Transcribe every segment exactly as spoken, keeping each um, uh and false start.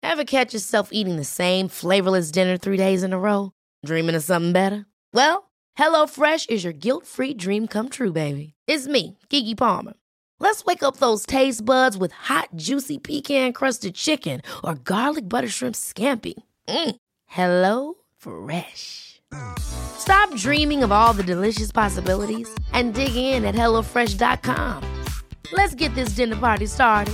Ever catch yourself eating the same flavorless dinner three days in a row? Dreaming of something better? Well, HelloFresh is your guilt-free dream come true, baby. It's me, Keke Palmer. Let's wake up those taste buds with hot, juicy pecan-crusted chicken or garlic butter shrimp scampi. Mm. Hello Fresh. Stop dreaming of all the delicious possibilities and dig in at hello fresh dot com. Let's get this dinner party started.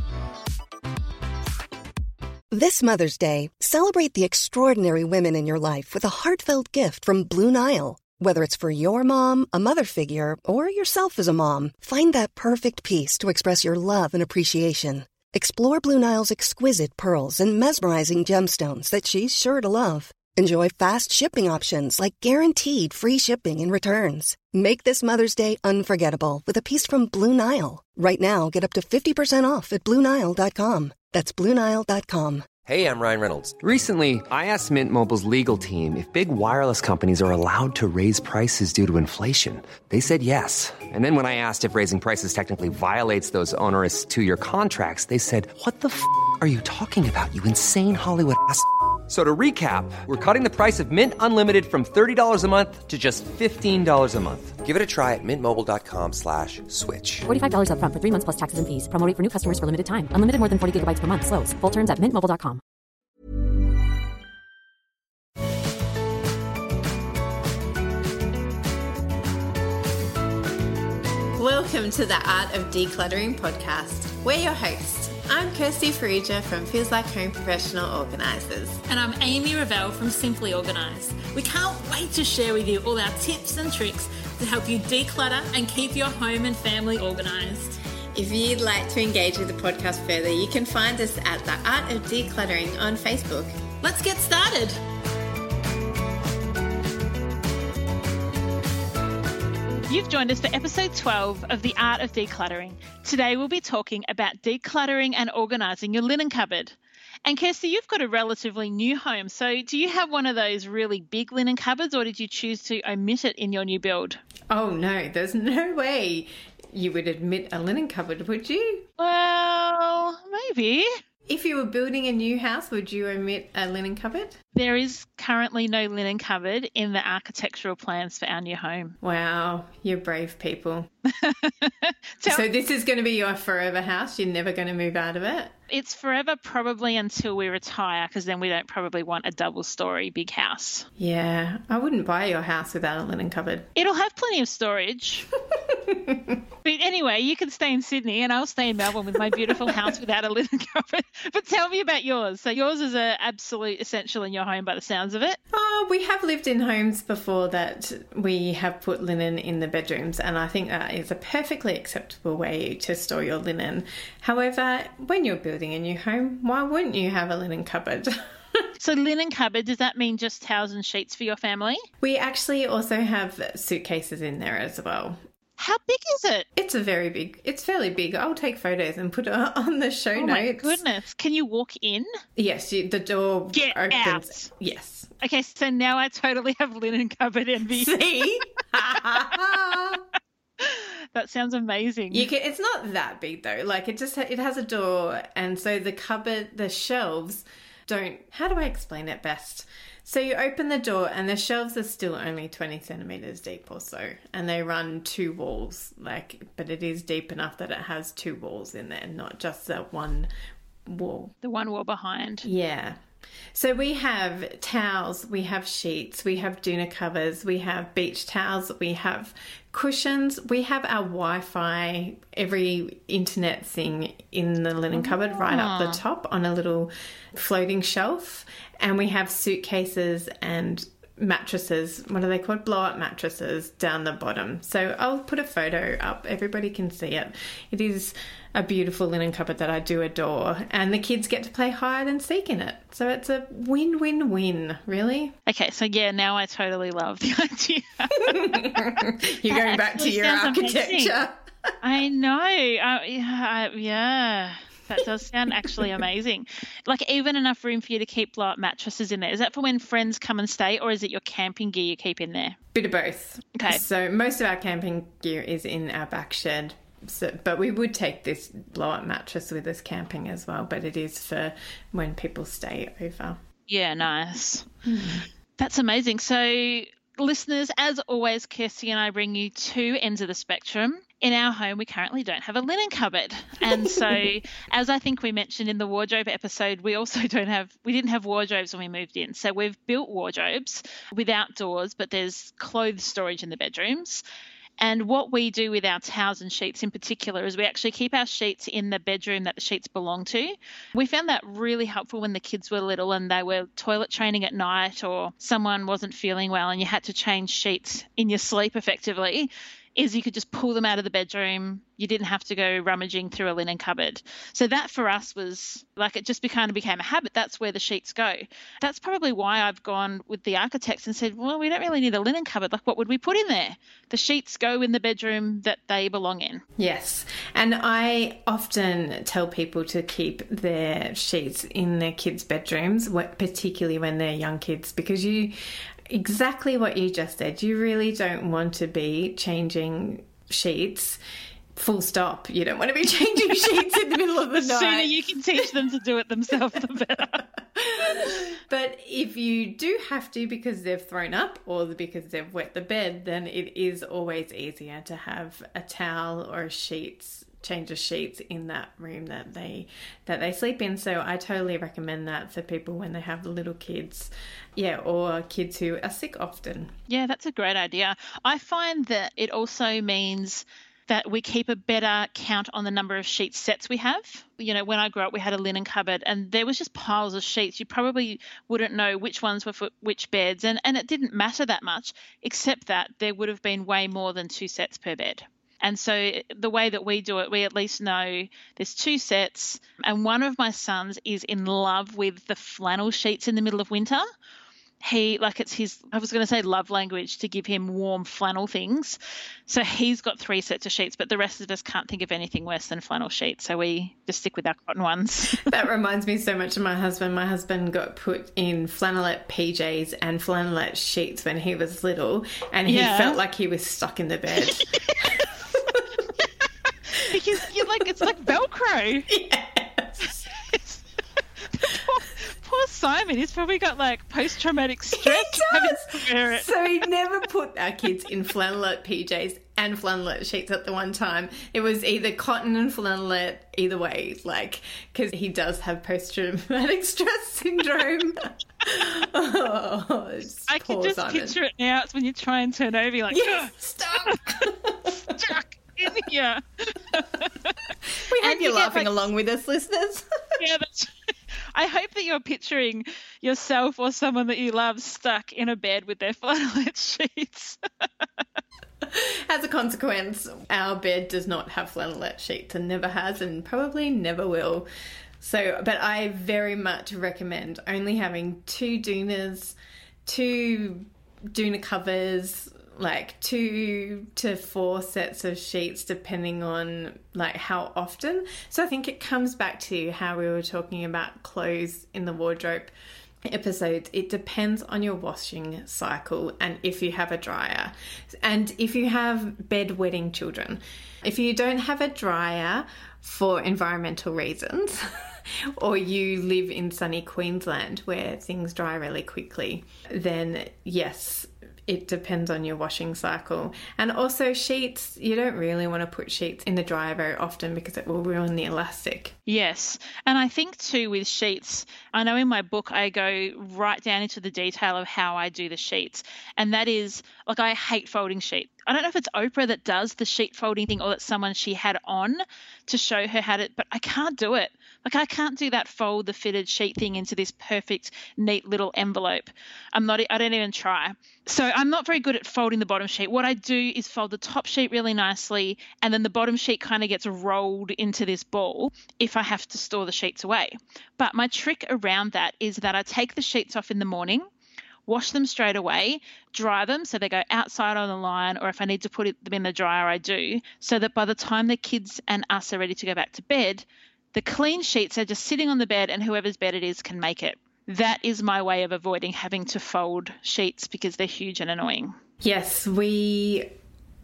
This Mother's Day, celebrate the extraordinary women in your life with a heartfelt gift from Blue Nile. Whether it's for your mom, a mother figure, or yourself as a mom, find that perfect piece to express your love and appreciation. Explore Blue Nile's exquisite pearls and mesmerizing gemstones that she's sure to love. Enjoy fast shipping options like guaranteed free shipping and returns. Make this Mother's Day unforgettable with a piece from Blue Nile. Right now, get up to fifty percent off at blue nile dot com. That's blue nile dot com. Hey, I'm Ryan Reynolds. Recently, I asked Mint Mobile's legal team if big wireless companies are allowed to raise prices due to inflation. They said yes. And then when I asked if raising prices technically violates those onerous two-year contracts, they said, what the f*** are you talking about, you insane Hollywood ass f- So to recap, we're cutting the price of Mint Unlimited from thirty dollars a month to just fifteen dollars a month. Give it a try at mintmobile.com slash switch. forty-five dollars up front for three months plus taxes and fees. Promo rate for new customers for limited time. Unlimited more than forty gigabytes per month. Slows full terms at mint mobile dot com. Welcome to the Art of Decluttering podcast. We're your hosts. I'm Kirsty Farrugia from Feels Like Home Professional Organisers. And I'm Amy Revell from Simply Organised. We can't wait to share with you all our tips and tricks to help you declutter and keep your home and family organised. If you'd like to engage with the podcast further, you can find us at The Art of Decluttering on Facebook. Let's get started. You've joined us for episode twelve of The Art of Decluttering. Today we'll be talking about decluttering and organising your linen cupboard. And Kirsty, you've got a relatively new home, so do you have one of those really big linen cupboards, or did you choose to omit it in your new build? Oh no, there's no way you would admit a linen cupboard, would you? Well, maybe. If you were building a new house, would you omit a linen cupboard? There is currently no linen cupboard in the architectural plans for our new home. Wow, you're brave people. So this is going to be your forever house? You're never going to move out of it? It's forever probably until we retire, because then we don't probably want a double-storey big house. Yeah, I wouldn't buy your house without a linen cupboard. It'll have plenty of storage. But anyway, you can stay in Sydney and I'll stay in Melbourne with my beautiful house without a linen cupboard. But tell me about yours. So yours is an absolute essential in your home by the sounds of it. Oh, we have lived in homes before that we have put linen in the bedrooms, and I think that is a perfectly acceptable way to store your linen. However, when you're building a new home, why wouldn't you have a linen cupboard? So linen cupboard, does that mean just towels and sheets for your family? We actually also have suitcases in there as well. How big is it? It's a very big, it's fairly big. I'll take photos and put it on the show oh notes. Oh my goodness. Can you walk in? Yes, you, the door Get opens. Out. Yes. Okay, so now I totally have linen cupboard envy. See? That sounds amazing. You can, it's not that big though. Like it just, it has a door, and so the cupboard, the shelves don't, how do I explain it best? So you open the door and the shelves are still only twenty centimetres deep or so, and they run two walls, like, but it is deep enough that it has two walls in there, not just that one wall. The one wall behind. Yeah. So we have towels, we have sheets, we have doona covers, we have beach towels, we have cushions, we have our Wi-Fi, every internet thing in the linen cupboard right up the top on a little floating shelf. And we have suitcases and mattresses, what are they called? Blow-up mattresses down the bottom. So I'll put a photo up. Everybody can see it. It is a beautiful linen cupboard that I do adore. And the kids get to play hide and seek in it. So it's a win-win-win, really. Okay, so yeah, now I totally love the idea. You're going back to your architecture. I know. Uh, yeah, yeah. That does sound actually amazing. Like even enough room for you to keep blow-up mattresses in there. Is that for when friends come and stay, or is it your camping gear you keep in there? Bit of both. Okay. So most of our camping gear is in our back shed, So, but we would take this blow-up mattress with us camping as well, but it is for when people stay over. Yeah, nice. Mm. That's amazing. So, listeners, as always, Kirsty and I bring you two ends of the spectrum. In our home, we currently don't have a linen cupboard. And so, as I think we mentioned in the wardrobe episode, we also don't have, we didn't have wardrobes when we moved in. So we've built wardrobes without doors, but there's clothes storage in the bedrooms. And what we do with our towels and sheets in particular is we actually keep our sheets in the bedroom that the sheets belong to. We found that really helpful when the kids were little and they were toilet training at night, or someone wasn't feeling well and you had to change sheets in your sleep effectively, is you could just pull them out of the bedroom. You didn't have to go rummaging through a linen cupboard. So that for us was like, it just kind of became a habit. That's where the sheets go. That's probably why I've gone with the architects and said, well, we don't really need a linen cupboard. Like, what would we put in there? The sheets go in the bedroom that they belong in. Yes. And I often tell people to keep their sheets in their kids' bedrooms, particularly when they're young kids, because you... exactly what you just said. You really don't want to be changing sheets full stop. You don't want to be changing sheets in the middle of the the night. The sooner you can teach them to do it themselves, the better. But if you do have to because they've thrown up or because they've wet the bed, then it is always easier to have a towel or a sheets change of sheets in that room that they that they sleep in. So I totally recommend that for people when they have little kids, yeah, or kids who are sick often. Yeah, that's a great idea. I find that it also means that we keep a better count on the number of sheet sets we have. You know, when I grew up, we had a linen cupboard and there was just piles of sheets. You probably wouldn't know which ones were for which beds, and, and it didn't matter that much, except that there would have been way more than two sets per bed. And so the way that we do it, we at least know there's two sets, and one of my sons is in love with the flannel sheets in the middle of winter. He, like it's his, I was going to say love language, to give him warm flannel things. So he's got three sets of sheets, but the rest of us can't think of anything worse than flannel sheets. So we just stick with our cotton ones. That reminds me so much of my husband. My husband got put in flannelette P Js and flannelette sheets when he was little, and he yeah. felt like he was stuck in the bed. Because you're like, it's like Velcro. Yes. poor, poor Simon, he's probably got like post-traumatic stress having to wear it. So he never put our kids in flannelette P Js and flannelette sheets at the one time. It was either cotton and flannelette, either way, like, because he does have post-traumatic stress syndrome. Oh, I can just Simon. Picture it now. It's when you try and turn over, you're like, yes, stop. Stuck in here. We hope you're you laughing like, along with us, listeners. Yeah, that's. I hope that you're picturing yourself or someone that you love stuck in a bed with their flannelette sheets. As a consequence, our bed does not have flannelette sheets and never has and probably never will. So, but I very much recommend only having two doonas, two doona covers, like two to four sets of sheets depending on like how often. So I think it comes back to how we were talking about clothes in the wardrobe episodes. It depends on your washing cycle and if you have a dryer and if you have bedwetting children. If you don't have a dryer for environmental reasons or you live in sunny Queensland where things dry really quickly, then yes, it depends on your washing cycle. And also sheets, you don't really want to put sheets in the dryer very often because it will ruin the elastic. Yes. And I think too with sheets, I know in my book I go right down into the detail of how I do the sheets. And that is, like, I hate folding sheets. I don't know if it's Oprah that does the sheet folding thing or that someone she had on to show her how to, but I can't do it. Like, I can't do that fold the fitted sheet thing into this perfect, neat little envelope. I'm not, I don't even try. So I'm not very good at folding the bottom sheet. What I do is fold the top sheet really nicely, and then the bottom sheet kind of gets rolled into this ball if I have to store the sheets away. But my trick around that is that I take the sheets off in the morning, wash them straight away, dry them so they go outside on the line, or if I need to put them in the dryer, I do, so that by the time the kids and us are ready to go back to bed, the clean sheets are just sitting on the bed and whoever's bed it is can make it. That is my way of avoiding having to fold sheets because they're huge and annoying. Yes, we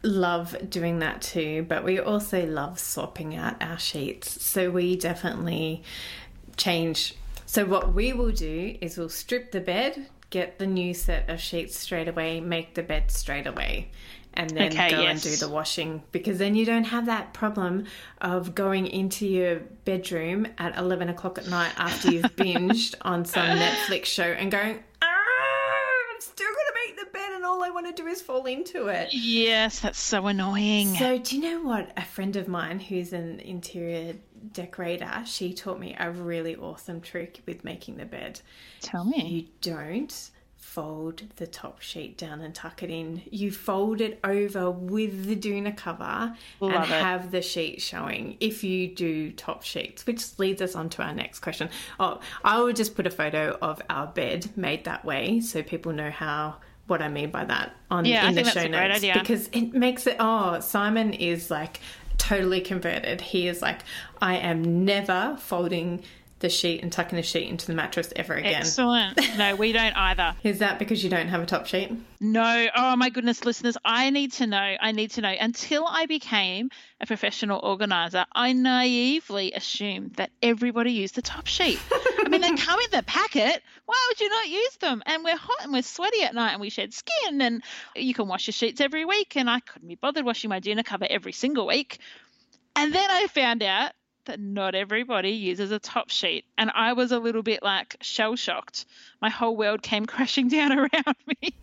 love doing that too, but we also love swapping out our sheets. So we definitely change. So what we will do is we'll strip the bed, get the new set of sheets straight away, make the bed straight away, and then okay, go yes. and do the washing, because then you don't have that problem of going into your bedroom at eleven o'clock at night after you've binged on some Netflix show and going, ah, I'm still going to make the bed and all I want to do is fall into it. Yes, that's so annoying. So do you know what? A friend of mine who's an interior decorator, she taught me a really awesome trick with making the bed. Tell me. You don't fold the top sheet down and tuck it in. You fold it over with the doona cover Love and it. have the sheet showing if you do top sheets, which leads us on to our next question. Oh, I will just put a photo of our bed made that way so people know how what I mean by that on Yeah, in I the think show that's a great notes, idea. because it makes it, oh, Simon is like totally converted. He is like, I am never folding the sheet and tucking the sheet into the mattress ever again. Excellent. No, we don't either. Is that because you don't have a top sheet? No. Oh, my goodness, listeners, I need to know. I need to know. Until I became a professional organiser, I naively assumed that everybody used the top sheet. I mean, they come in the packet. Why would you not use them? And we're hot and we're sweaty at night and we shed skin, and you can wash your sheets every week, and I couldn't be bothered washing my doona cover every single week. And then I found out that not everybody uses a top sheet. And I was a little bit like shell-shocked. My whole world came crashing down around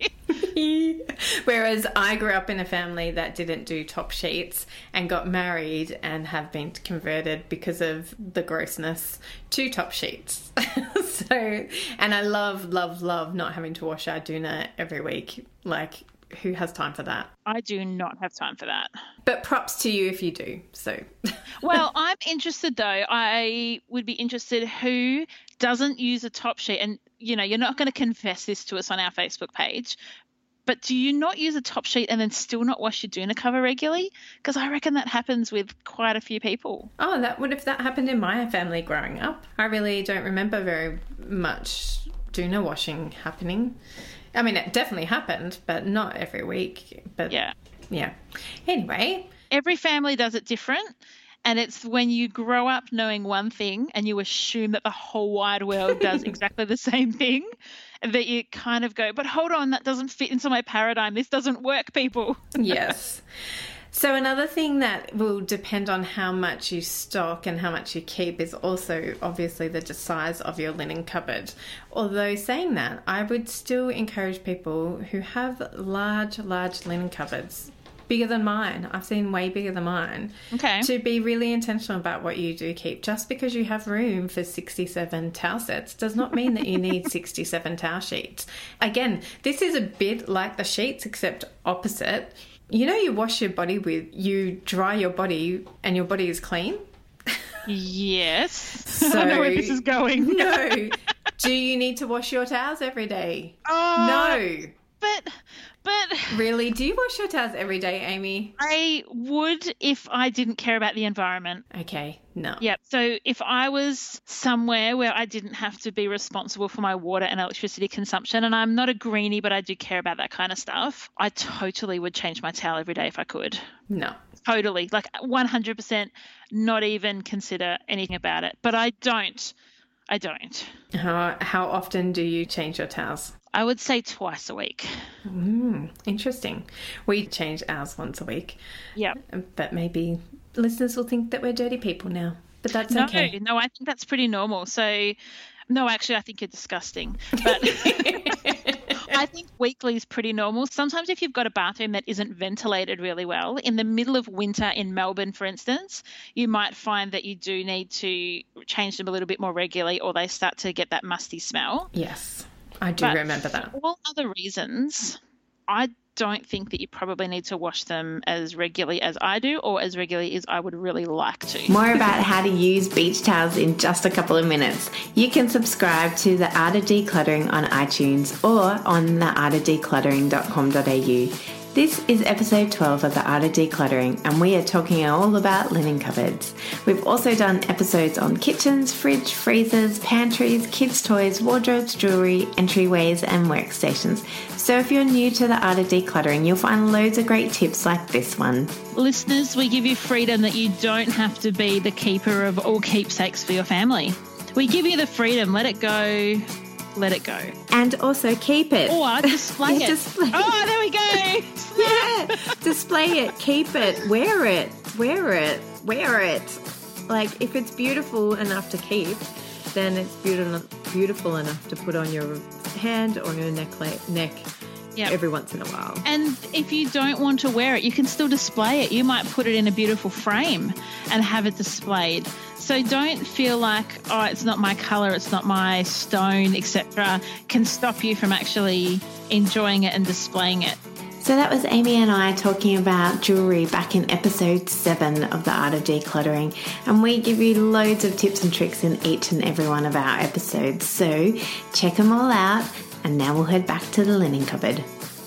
me. Whereas I grew up in a family that didn't do top sheets and got married and have been converted because of the grossness to top sheets. So, and I love, love, love not having to wash our doona every week. Like, who has time for that? I do not have time for that. But props to you if you do. So, well, I'm interested though. I would be interested who doesn't use a top sheet. And, you know, you're not going to confess this to us on our Facebook page, but do you not use a top sheet and then still not wash your doona cover regularly? Because I reckon that happens with quite a few people. Oh, that would if that happened in my family growing up. I really don't remember very much doona washing happening. I mean, it definitely happened, but not every week. But yeah. Yeah. Anyway. Every family does it different. And it's when you grow up knowing one thing and you assume that the whole wide world does exactly the same thing, that you kind of go, but hold on, that doesn't fit into my paradigm. This doesn't work, people. Yes. So another thing that will depend on how much you stock and how much you keep is also obviously the size of your linen cupboard. Although saying that, I would still encourage people who have large, large linen cupboards, bigger than mine, I've seen way bigger than mine, okay, to be really intentional about what you do keep. Just because you have room for sixty-seven towel sets does not mean that you need sixty-seven towel sheets. Again, this is a bit like the sheets, except opposite. You know, you wash your body with, you dry your body and your body is clean? Yes. So, I know where this is going. No. Do you need to wash your towels every day? Oh, no. But, but... Really? Do you wash your towels every day, Amy? I would if I didn't care about the environment. Okay, no. Yep. So if I was somewhere where I didn't have to be responsible for my water and electricity consumption, and I'm not a greenie, but I do care about that kind of stuff, I totally would change my towel every day if I could. No. Totally. Like one hundred percent, not even consider anything about it. But I don't. I don't. How, how often do you change your towels? I would say twice a week. Mm, interesting. We change ours once a week. Yeah. But maybe listeners will think that we're dirty people now. But that's no, okay. No, I think that's pretty normal. So, no, actually, I think you're disgusting. But I think weekly is pretty normal. Sometimes if you've got a bathroom that isn't ventilated really well, in the middle of winter in Melbourne, for instance, you might find that you do need to change them a little bit more regularly, or they start to get that musty smell. Yes. I do but remember that. For all other reasons, I don't think that you probably need to wash them as regularly as I do, or as regularly as I would really like to. More about how to use beach towels in just a couple of minutes. You can subscribe to The Art of Decluttering on iTunes or on the art of decluttering dot com dot a u. This is episode twelve of The Art of Decluttering, and we are talking all about linen cupboards. We've also done episodes on kitchens, fridge, freezers, pantries, kids' toys, wardrobes, jewellery, entryways and workstations. So if you're new to The Art of Decluttering, you'll find loads of great tips like this one. Listeners, we give you freedom that you don't have to be the keeper of all keepsakes for your family. We give you the freedom, let it go. Let it go. And also keep it. Or display yeah, it. Display oh, there we go. yeah. Display it, keep it, wear it, wear it, wear it. Like, if it's beautiful enough to keep, then it's beautiful beautiful enough to put on your hand or your neck, neck yep. every once in a while. And if you don't want to wear it, you can still display it. You might put it in a beautiful frame and have it displayed. So don't feel like, oh, it's not my colour, it's not my stone, et cetera, can stop you from actually enjoying it and displaying it. So that was Amy and I talking about jewellery back in episode seven of The Art of Decluttering, and we give you loads of tips and tricks in each and every one of our episodes. So check them all out, and now we'll head back to the linen cupboard.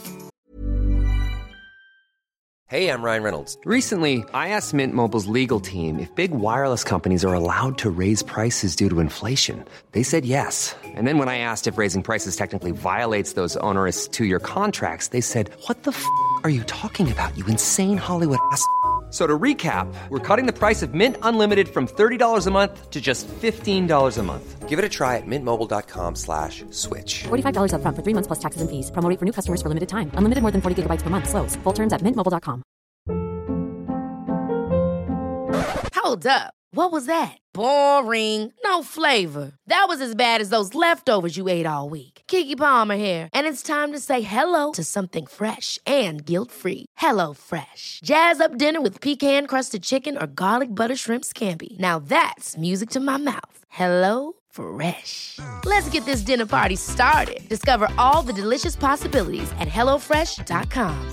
Hey, I'm Ryan Reynolds. Recently, I asked Mint Mobile's legal team if big wireless companies are allowed to raise prices due to inflation. They said yes. And then when I asked if raising prices technically violates those onerous two-year contracts, they said, what the f*** are you talking about, you insane Hollywood ass f- So to recap, we're cutting the price of Mint Unlimited from thirty dollars a month to just fifteen dollars a month. Give it a try at mintmobile.com slash switch. forty-five dollars up front for three months plus taxes and fees. Promo rate for new customers for limited time. Unlimited more than forty gigabytes per month. Slows full terms at mint mobile dot com. Hold up. What was that? Boring. No flavor. That was as bad as those leftovers you ate all week. Keke Palmer here, and it's time to say hello to something fresh and guilt-free. Hello Fresh. Jazz up dinner with pecan-crusted chicken or garlic butter shrimp scampi. Now that's music to my mouth. Hello Fresh. Let's get this dinner party started. Discover all the delicious possibilities at hello fresh dot com.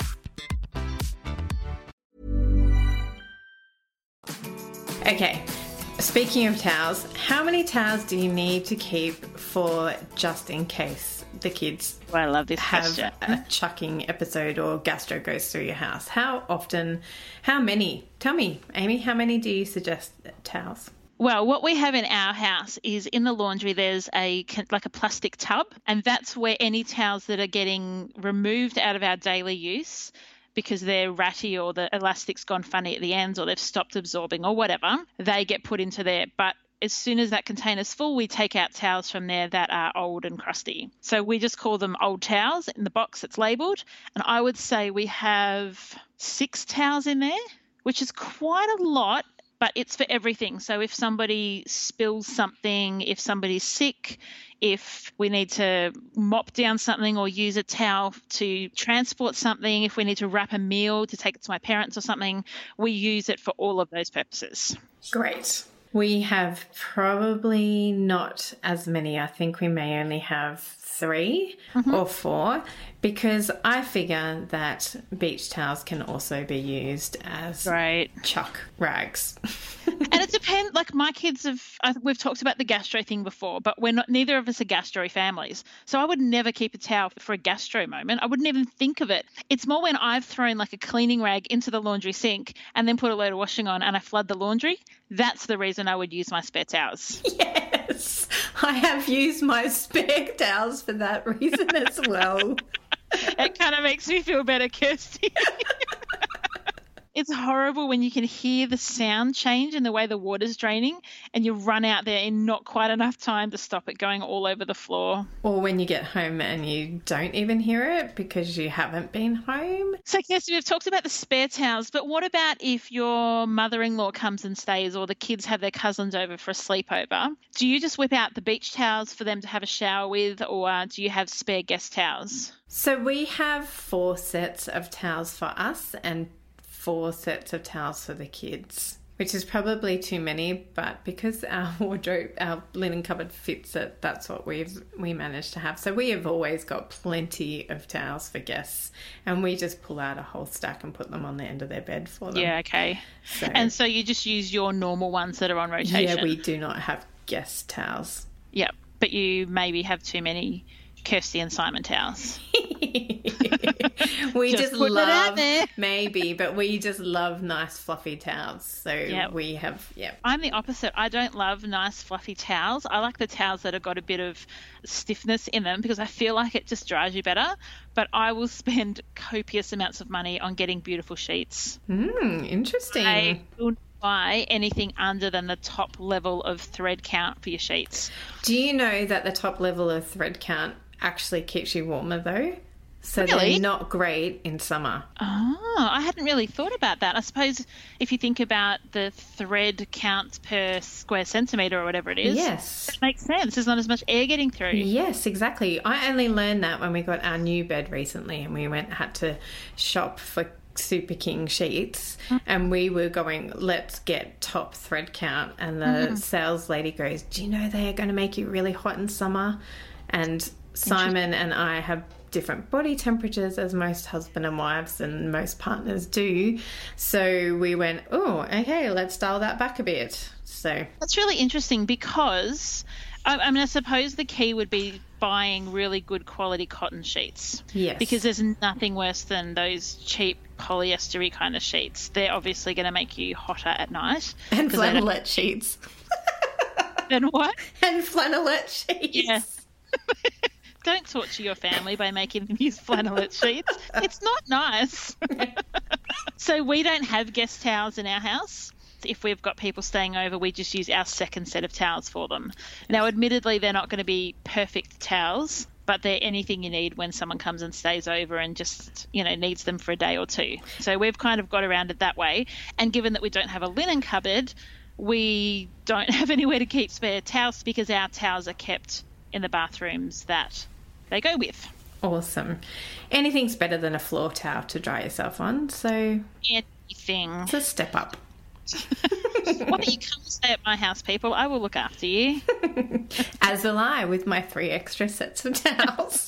Okay, speaking of towels, how many towels do you need to keep for just in case the kids well, I love this have question. a chucking episode or gastro goes through your house? How often, how many? Tell me, Amy, how many do you suggest towels? Well, what we have in our house is in the laundry, there's a like a plastic tub, and that's where any towels that are getting removed out of our daily use because they're ratty or the elastic's gone funny at the ends or they've stopped absorbing or whatever, they get put into there. But as soon as that container's full, we take out towels from there that are old and crusty. So we just call them old towels in the box that's labelled. And I would say we have six towels in there, which is quite a lot, but it's for everything. So if somebody spills something, if somebody's sick, if we need to mop down something or use a towel to transport something, if we need to wrap a meal to take it to my parents or something, we use it for all of those purposes. Great. We have probably not as many. I think we may only have three mm-hmm. or four, because I figure that beach towels can also be used as right. chuck rags. And it depends, like my kids have, uh, we've talked about the gastro thing before, but we're not, neither of us are gastro families. So I would never keep a towel for a gastro moment. I wouldn't even think of it. It's more when I've thrown like a cleaning rag into the laundry sink and then put a load of washing on and I flood the laundry. That's the reason I would use my spare towels. Yes, I have used my spare towels for that reason as well. It kind of makes me feel better, Kirsty. It's horrible when you can hear the sound change in the way the water's draining and you run out there in not quite enough time to stop it going all over the floor. Or when you get home and you don't even hear it because you haven't been home. So, Kirsty, we've talked about the spare towels, but what about if your mother-in-law comes and stays or the kids have their cousins over for a sleepover? Do you just whip out the beach towels for them to have a shower with, or uh, do you have spare guest towels? So we have four sets of towels for us and four sets of towels for the kids, which is probably too many, but because our wardrobe, our linen cupboard fits it, that's what we've we managed to have. So we have always got plenty of towels for guests, and we just pull out a whole stack and put them on the end of their bed for them. Yeah, okay. So, and so you just use your normal ones that are on rotation? Yeah, we do not have guest towels. Yep, but you maybe have too many Kirsty and Simon towels. We Just just, putting it out love, there. maybe, but we just love nice fluffy towels. So Yep. we have, yeah. I'm the opposite. I don't love nice fluffy towels. I like the towels that have got a bit of stiffness in them because I feel like it just dries you better. But I will spend copious amounts of money on getting beautiful sheets. Mm, interesting. I will not buy anything under than the top level of thread count for your sheets. Do you know that the top level of thread count actually keeps you warmer though? So Really? they're not great in summer. Oh, I hadn't really thought about that. I suppose if you think about the thread counts per square centimetre or whatever it is, Yes. it makes sense. There's not as much air getting through. Yes, exactly. I only learned that when we got our new bed recently and we went had to shop for Super King sheets and we were going, let's get top thread count, and the Mm-hmm. sales lady goes, do you know they are going to make you really hot in summer? And Simon and I have different body temperatures as most husband and wives and most partners do, so we went, oh, okay, let's dial that back a bit. So That's really interesting because, I, I mean, I suppose the key would be buying really good quality cotton sheets. yes, Because there's nothing worse than those cheap polyester-y kind of sheets. They're obviously going to make you hotter at night. and 'cause they don't- flannelette sheets Then what? and flannelette sheets. Yes. Don't torture your family by making them use flannelette sheets. It's not nice. So we don't have guest towels in our house. If we've got people staying over, we just use our second set of towels for them. Now, admittedly, they're not going to be perfect towels, but they're anything you need when someone comes and stays over and just, you know, needs them for a day or two. So we've kind of got around it that way. And given that we don't have a linen cupboard, we don't have anywhere to keep spare towels because our towels are kept in the bathrooms that they go with. Awesome. Anything's better than a floor towel to dry yourself on, so Anything. it's a step up. Why don't you come and stay at my house, people? I will look after you. As will I, with my three extra sets of towels.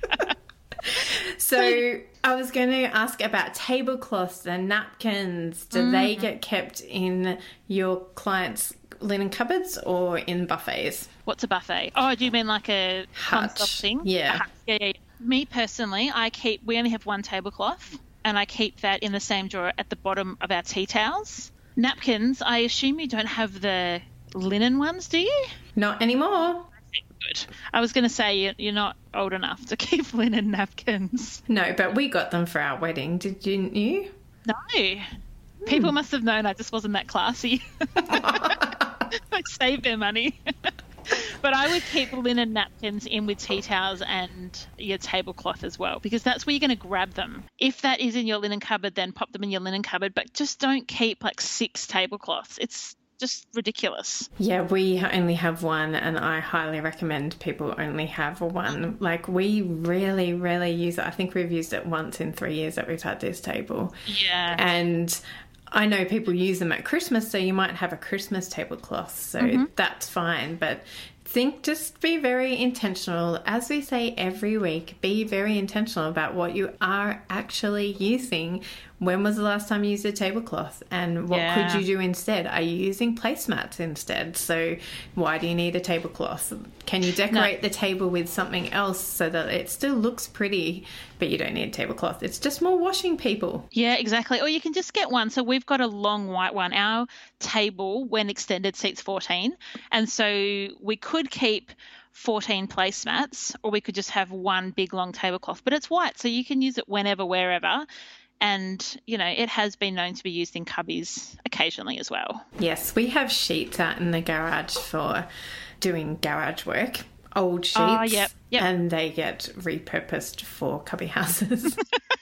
So I was going to ask about tablecloths and napkins. Do they get kept in your clients' linen cupboards or in buffets? What's a buffet? Oh, do you mean like a Hutch. console thing? Yeah. A hutch. Yeah, yeah, yeah. Me personally, I keep, we only have one tablecloth and I keep that in the same drawer at the bottom of our tea towels. Napkins, I assume you don't have the linen ones, do you? Not anymore. Good. I was going to say you- you're not old enough to keep linen napkins. No, but we got them for our wedding. Did you? you? No. People must have known I just wasn't that classy. I saved their money. But I would keep linen napkins in with tea towels and your tablecloth as well, because that's where you're going to grab them. If that is in your linen cupboard, then pop them in your linen cupboard, but just don't keep like six tablecloths. It's just ridiculous. Yeah, we only have one, and I highly recommend people only have one. Like, we really, really use it. I think we've used it once in three years that we've had this table. Yeah. And I know people use them at Christmas, so you might have a Christmas tablecloth, so that's fine. But think, just be very intentional. As we say every week, be very intentional about what you are actually using. When was the last time you used a tablecloth, and what Yeah. could you do instead? Are you using placemats instead? So why do you need a tablecloth? Can you decorate the table with something else so that it still looks pretty, but you don't need a tablecloth? It's just more washing, people. Yeah, exactly. Or you can just get one. So we've got a long white one. Our table, when extended, seats fourteen. And so we could keep fourteen placemats, or we could just have one big long tablecloth. But it's white, so you can use it whenever, wherever. And, you know, it has been known to be used in cubbies occasionally as well. Yes, we have sheets out in the garage for doing garage work. Old sheets. Oh, yep, yep. And they get repurposed for cubby houses.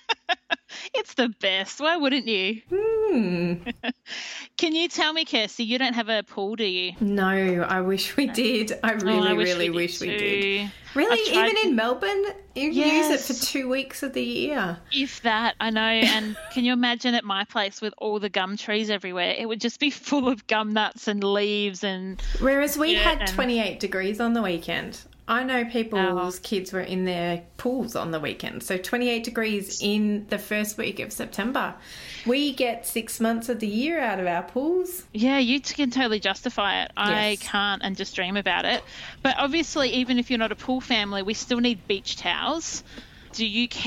It's the best. Why wouldn't you? Hmm. Can you tell me, Kirsty, you don't have a pool, do you? No, I wish we did. I really, Oh, I wish really we did wish we too. did. Really? I've tried Even to- in Melbourne? You use Yes. it for two weeks of the year. If that, I know. And can you imagine at my place with all the gum trees everywhere? It would just be full of gum nuts and leaves and Whereas we Yeah, had and- twenty-eight degrees on the weekend. I know people's Oh. kids were in their pools on the weekend. So twenty-eight degrees in the first week of September. We get six months of the year out of our pools. yeah, you t- can totally justify it. I Yes. can't and just dream about it. But obviously, even if you're not a pool family, we still need beach towels. Do you keep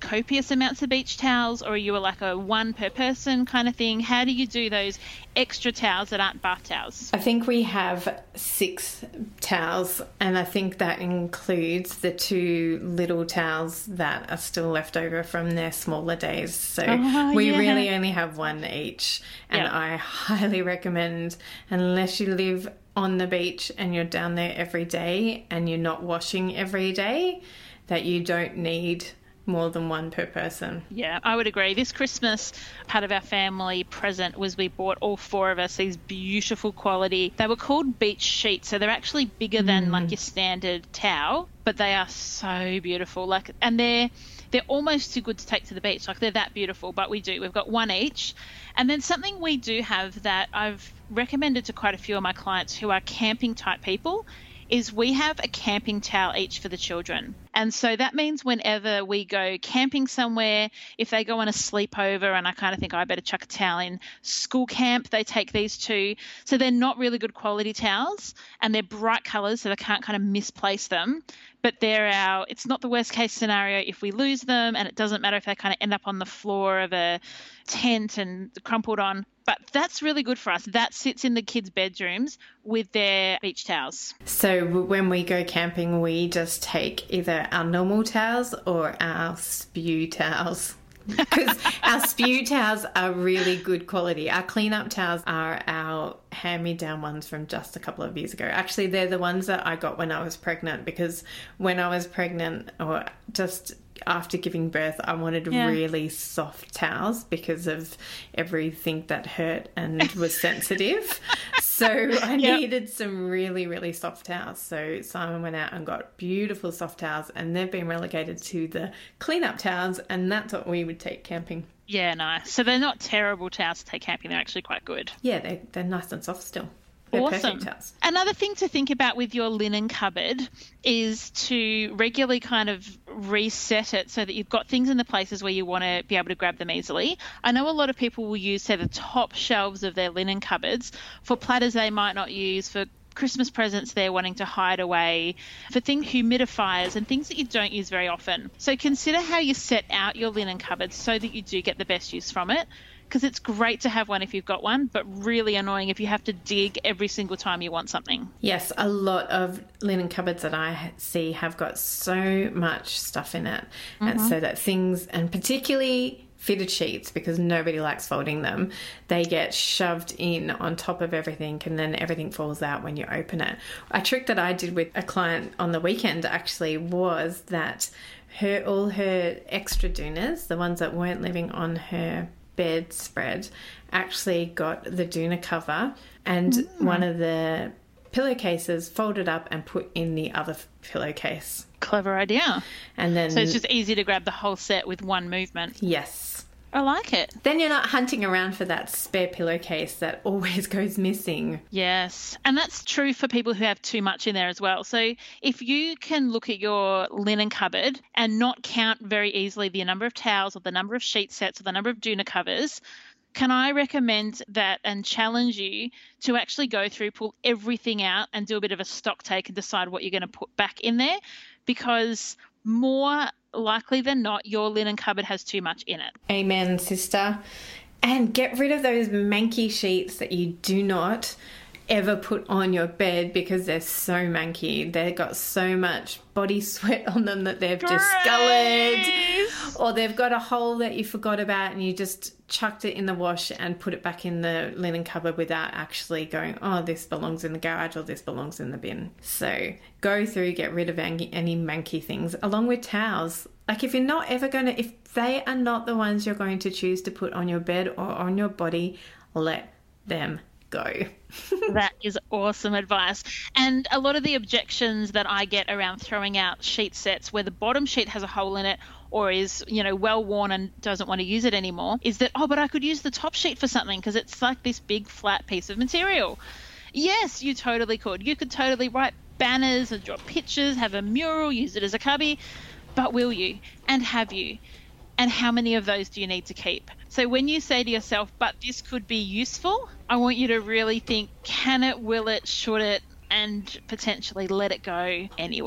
copious amounts of beach towels, or are you like a one per person kind of thing? How do you do those extra towels that aren't bath towels? I think we have six towels, and I think that includes the two little towels that are still left over from their smaller days. So oh, we yeah. really only have one each, and yep. I highly recommend, unless you live on the beach and you're down there every day and you're not washing every day, that you don't need more than one per person. Yeah, I would agree. This Christmas, part of our family present was we bought all four of us these beautiful quality, they were called beach sheets, so they're actually bigger than mm. like your standard towel, but they are so beautiful. Like, and they're they're almost too good to take to the beach. Like, they're that beautiful, but we do. We've got one each. And then something we do have that I've recommended to quite a few of my clients who are camping type people is we have a camping towel each for the children. And so that means whenever we go camping somewhere, if they go on a sleepover and I kind of think, oh, I better chuck a towel in school camp, they take these two. So they're not really good quality towels and they're bright colours, so they can't kind of misplace them. But they're our, it's not the worst case scenario if we lose them, and it doesn't matter if they kind of end up on the floor of a tent and crumpled on. But that's really good for us. That sits in the kids' bedrooms with their beach towels. So when we go camping, we just take either our normal towels or our spew towels. Because our spew towels are really good quality. Our clean-up towels are our hand-me-down ones from just a couple of years ago. Actually, they're the ones that I got when I was pregnant, because when I was pregnant, or just after giving birth, I wanted yeah. really soft towels because of everything that hurt and was sensitive. So I yep. needed some really, really soft towels. So Simon went out and got beautiful soft towels, and they've been relegated to the clean-up towels, and that's what we would take camping. Yeah, nice. So they're not terrible towels to take camping. They're actually quite good. Yeah, they, they're nice and soft still. They're awesome. Another thing to think about with your linen cupboard is to regularly kind of reset it so that you've got things in the places where you want to be able to grab them easily. I know a lot of people will use, say, the top shelves of their linen cupboards for platters they might not use, for Christmas presents they're wanting to hide away, for things, humidifiers and things that you don't use very often. So consider how you set out your linen cupboard so that you do get the best use from it. Because it's great to have one if you've got one, but really annoying if you have to dig every single time you want something. Yes, a lot of linen cupboards that I see have got so much stuff in it. Mm-hmm. And so that things, and particularly fitted sheets, because nobody likes folding them, they get shoved in on top of everything, and then everything falls out when you open it. A trick that I did with a client on the weekend actually was that her all her extra doonas, the ones that weren't living on her bedspread, actually got the doona cover and mm. one of the pillowcases folded up and put in the other pillowcase. Clever idea. And then, so it's just easy to grab the whole set with one movement. Yes. I like it. Then you're not hunting around for that spare pillowcase that always goes missing. Yes. And that's true for people who have too much in there as well. So if you can look at your linen cupboard and not count very easily the number of towels or the number of sheet sets or the number of doona covers, can I recommend that and challenge you to actually go through, pull everything out and do a bit of a stock take and decide what you're going to put back in there? Because more likely than not, your linen cupboard has too much in it. Amen, sister. And get rid of those manky sheets that you do not ever put on your bed because they're so manky. They've got so much body sweat on them that they've Grace! discoloured, or they've got a hole that you forgot about and you just chucked it in the wash and put it back in the linen cupboard without actually going, oh, this belongs in the garage or this belongs in the bin. So go through, get rid of any manky things, along with towels. Like, if you're not ever going to, if they are not the ones you're going to choose to put on your bed or on your body, let them go. That is awesome advice. And a lot of the objections that I get around throwing out sheet sets where the bottom sheet has a hole in it or is, you know, well worn and doesn't want to use it anymore is that, oh, but I could use the top sheet for something because it's like this big flat piece of material. Yes, you totally could. You could totally write banners and draw pictures, have a mural, use it as a cubby, but will you? And have you? And how many of those do you need to keep? So when you say to yourself, but this could be useful, I want you to really think, can it, will it, should it, and potentially let it go anyway.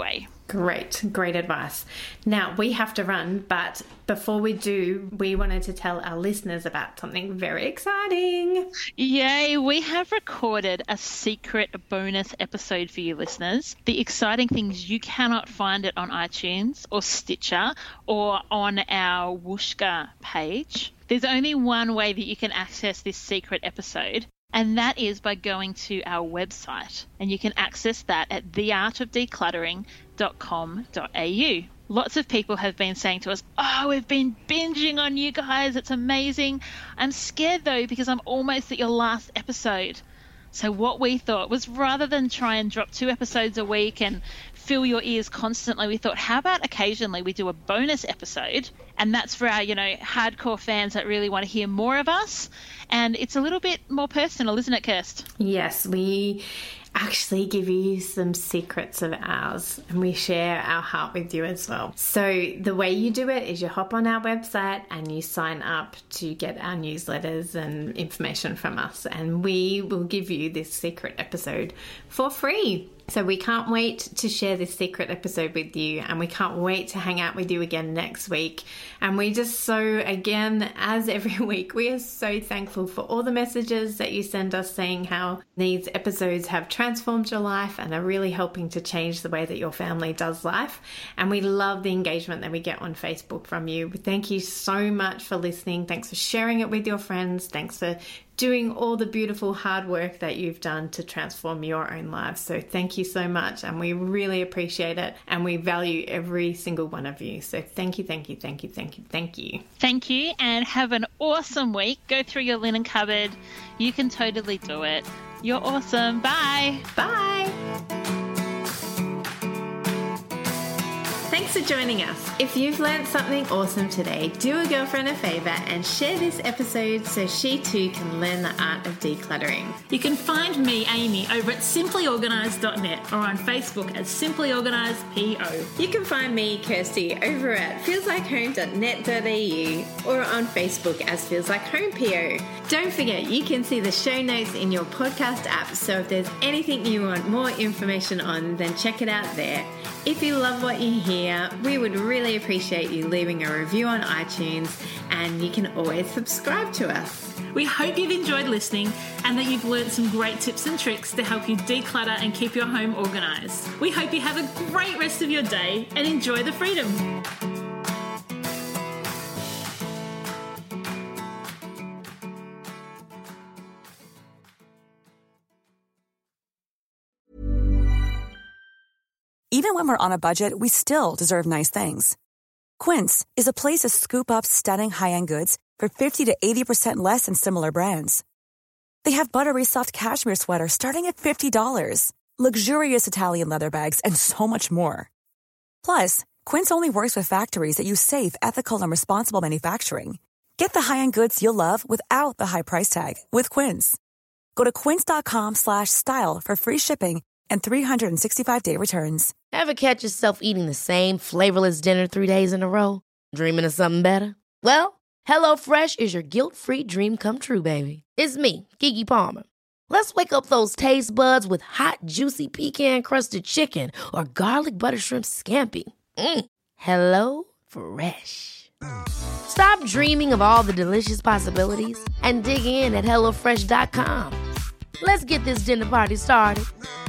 Great, great advice. Now, we have to run, but before we do, we wanted to tell our listeners about something very exciting. Yay, we have recorded a secret bonus episode for you listeners. The exciting thing is you cannot find it on iTunes or Stitcher or on our Whooshkaa page. There's only one way that you can access this secret episode, and that is by going to our website. And you can access that at the art of decluttering dot com dot a u. Lots of people have been saying to us, oh, we've been binging on you guys. It's amazing. I'm scared, though, because I'm almost at your last episode. So what we thought was, rather than try and drop two episodes a week and fill your ears constantly, we thought, how about occasionally we do a bonus episode? And that's for our, you know, hardcore fans that really want to hear more of us. And it's a little bit more personal, isn't it, Kirst? Yes, we actually give you some secrets of ours, and we share our heart with you as well. So the way you do it is you hop on our website and you sign up to get our newsletters and information from us, and we will give you this secret episode for free. So we can't wait to share this secret episode with you, and we can't wait to hang out with you again next week. And we just so, again, as every week, we are so thankful for all the messages that you send us saying how these episodes have transformed your life and are really helping to change the way that your family does life. And we love the engagement that we get on Facebook from you. Thank you so much for listening. Thanks for sharing it with your friends. Thanks for doing all the beautiful hard work that you've done to transform your own lives. So thank you so much, and we really appreciate it, and we value every single one of you. So thank you, thank you, thank you, thank you, thank you. Thank you, and have an awesome week. Go through your linen cupboard. You can totally do it. You're awesome. Bye. Bye. Thanks for joining us. If you've learned something awesome today, do a girlfriend a favour and share this episode so she too can learn the art of decluttering. You can find me, Amy, over at simply organised dot net or on Facebook as Simply Organised P O. You can find me, Kirsty, over at feels like home dot net dot a u or on Facebook as Feels Like Home P O. Don't forget, you can see the show notes in your podcast app, so if there's anything you want more information on, then check it out there. If you love what you hear, we would really appreciate you leaving a review on iTunes, and you can always subscribe to us. We hope you've enjoyed listening and that you've learned some great tips and tricks to help you declutter and keep your home organised. We hope you have a great rest of your day and enjoy the freedom. Even when we're on a budget, we still deserve nice things. Quince is a place to scoop up stunning high-end goods for fifty to eighty percent less than similar brands. They have buttery soft cashmere sweaters starting at fifty dollars, luxurious Italian leather bags, and so much more. Plus, Quince only works with factories that use safe, ethical, and responsible manufacturing. Get the high-end goods you'll love without the high price tag with Quince. Go to quince.com slash style for free shipping and three sixty-five day returns. Ever catch yourself eating the same flavorless dinner three days in a row? Dreaming of something better? Well, HelloFresh is your guilt-free dream come true, baby. It's me, Keke Palmer. Let's wake up those taste buds with hot, juicy pecan-crusted chicken or garlic butter shrimp scampi. Mm. Hello Fresh. Stop dreaming of all the delicious possibilities and dig in at hello fresh dot com. Let's get this dinner party started.